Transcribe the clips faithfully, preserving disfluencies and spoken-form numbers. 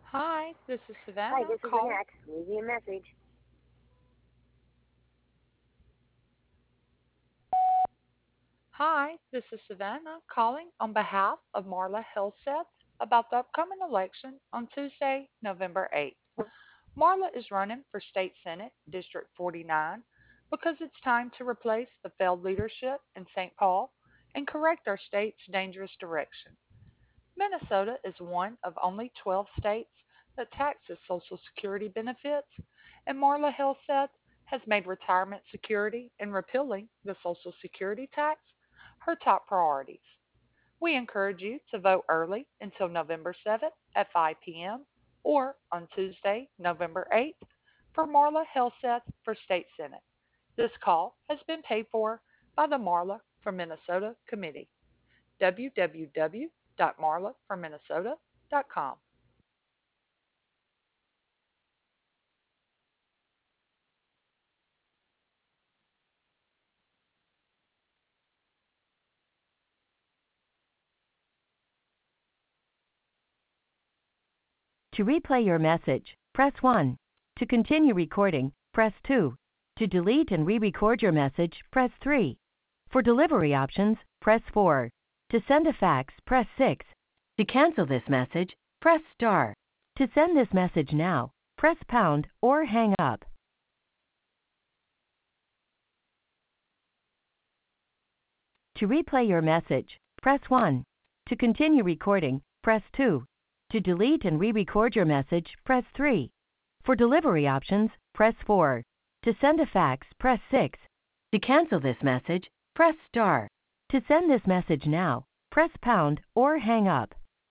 Hi, this is Hi, Savannah this is calling. Annette. Leave me a message. Hi, this is Savannah calling on behalf of Marla Helseth about the upcoming election on Tuesday, November eighth. Marla is running for State Senate District forty-nine because it's time to replace the failed leadership in Saint Paul and correct our state's dangerous direction. Minnesota is one of only twelve states that taxes Social Security benefits, and Marla Helseth has made retirement security and repealing the Social Security tax her top priorities. We encourage you to vote early until November seventh at five p m or on Tuesday, November eighth for Marla Helseth for State Senate. This call has been paid for by the Marla for Minnesota Committee. w w w dot marla for minnesota dot com. To replay your message, press one. To continue recording, press two. To delete and re-record your message, press three. For delivery options, press four. To send a fax, press six. To cancel this message, press star. To send this message now, press pound or hang up. To replay your message, press one. To continue recording, press two. To delete and re-record your message, press three. For delivery options, press four. To send a fax, press six. To cancel this message, press star. To send this message now, press pound or hang up.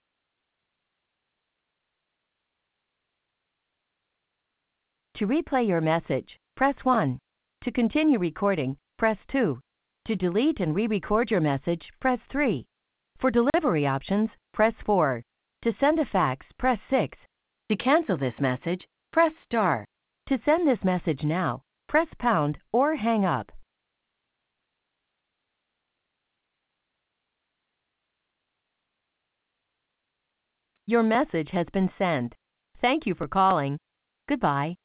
To replay your message, press one. To continue recording, press two. To delete and re-record your message, press three. For delivery options, press four. To send a fax, press six. To cancel this message, press star. To send this message now, press pound or hang up. Your message has been sent. Thank you for calling. Goodbye.